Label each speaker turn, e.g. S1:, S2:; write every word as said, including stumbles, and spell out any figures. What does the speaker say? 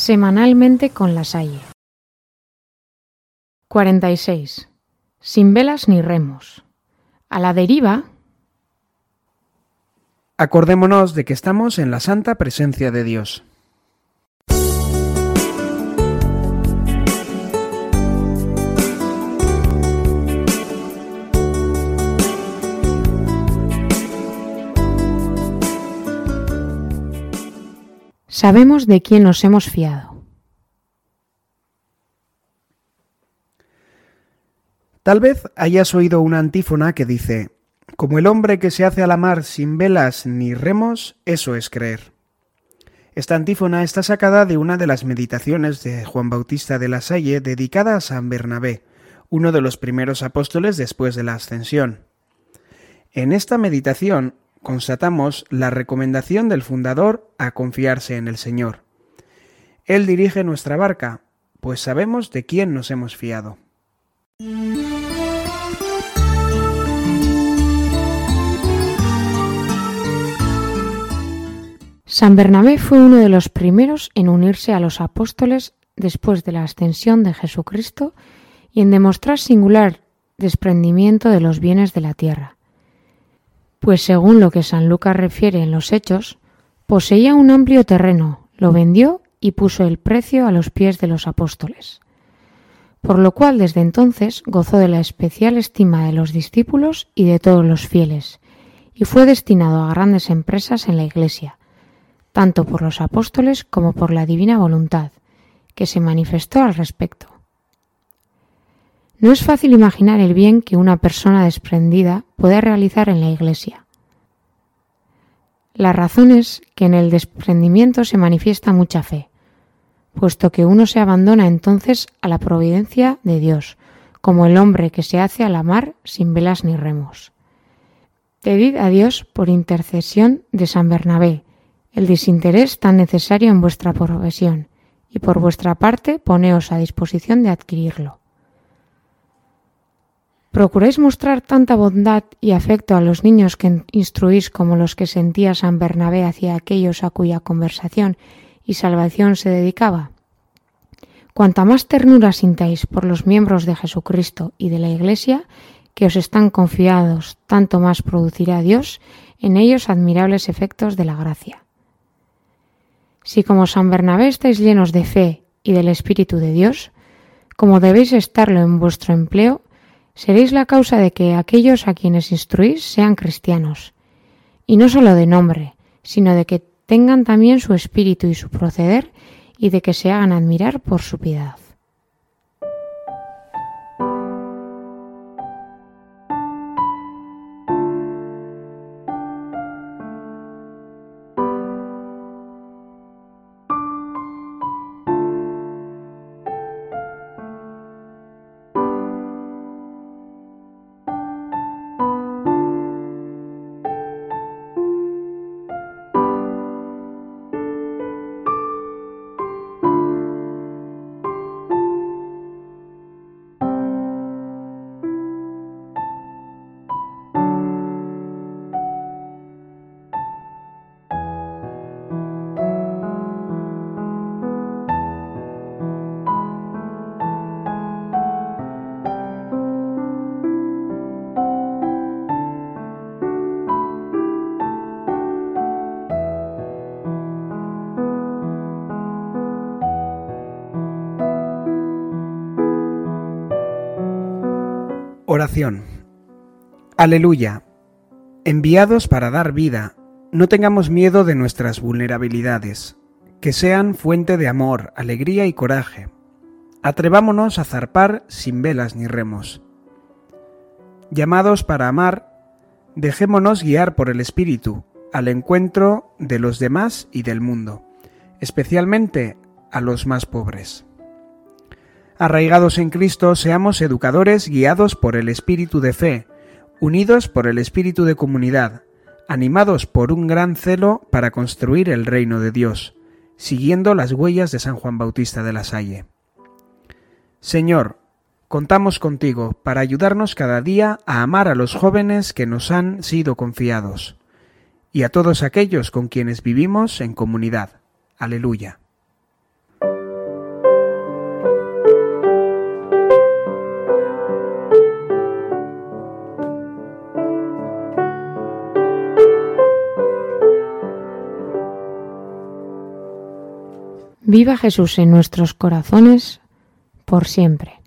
S1: Semanalmente con La Salle. cuarenta y seis. Sin velas ni remos. A la deriva.
S2: Acordémonos de que estamos en la santa presencia de Dios.
S1: Sabemos de quién nos hemos fiado.
S2: Tal vez hayas oído una antífona que dice: como el hombre que se hace a la mar sin velas ni remos, eso es creer. Esta antífona está sacada de una de las meditaciones de Juan Bautista de La Salle dedicada a San Bernabé, uno de los primeros apóstoles después de la ascensión. En esta meditación constatamos la recomendación del fundador a confiarse en el Señor. Él dirige nuestra barca, pues sabemos de quién nos hemos fiado.
S1: San Bernabé fue uno de los primeros en unirse a los apóstoles después de la ascensión de Jesucristo y en demostrar singular desprendimiento de los bienes de la tierra. Pues según lo que San Lucas refiere en los Hechos, poseía un amplio terreno, lo vendió y puso el precio a los pies de los apóstoles. Por lo cual desde entonces gozó de la especial estima de los discípulos y de todos los fieles, y fue destinado a grandes empresas en la Iglesia, tanto por los apóstoles como por la divina voluntad, que se manifestó al respecto. No es fácil imaginar el bien que una persona desprendida puede realizar en la Iglesia. La razón es que en el desprendimiento se manifiesta mucha fe, puesto que uno se abandona entonces a la providencia de Dios, como el hombre que se hace a la mar sin velas ni remos. Pedid a Dios por intercesión de San Bernabé el desinterés tan necesario en vuestra profesión, y por vuestra parte poneos a disposición de adquirirlo. ¿Procuráis mostrar tanta bondad y afecto a los niños que instruís como los que sentía San Bernabé hacia aquellos a cuya conversación y salvación se dedicaba? Cuanta más ternura sintáis por los miembros de Jesucristo y de la Iglesia que os están confiados, tanto más producirá Dios en ellos admirables efectos de la gracia. Si como San Bernabé estáis llenos de fe y del Espíritu de Dios, como debéis estarlo en vuestro empleo, seréis la causa de que aquellos a quienes instruís sean cristianos, y no solo de nombre, sino de que tengan también su espíritu y su proceder, y de que se hagan admirar por su piedad.
S2: Oración. Aleluya. Enviados para dar vida, no tengamos miedo de nuestras vulnerabilidades, que sean fuente de amor, alegría y coraje. Atrevámonos a zarpar sin velas ni remos. Llamados para amar, dejémonos guiar por el Espíritu al encuentro de los demás y del mundo, especialmente a los más pobres. Arraigados en Cristo, seamos educadores guiados por el espíritu de fe, unidos por el espíritu de comunidad, animados por un gran celo para construir el reino de Dios, siguiendo las huellas de San Juan Bautista de La Salle. Señor, contamos contigo para ayudarnos cada día a amar a los jóvenes que nos han sido confiados, y a todos aquellos con quienes vivimos en comunidad. Aleluya.
S1: Viva Jesús en nuestros corazones por siempre.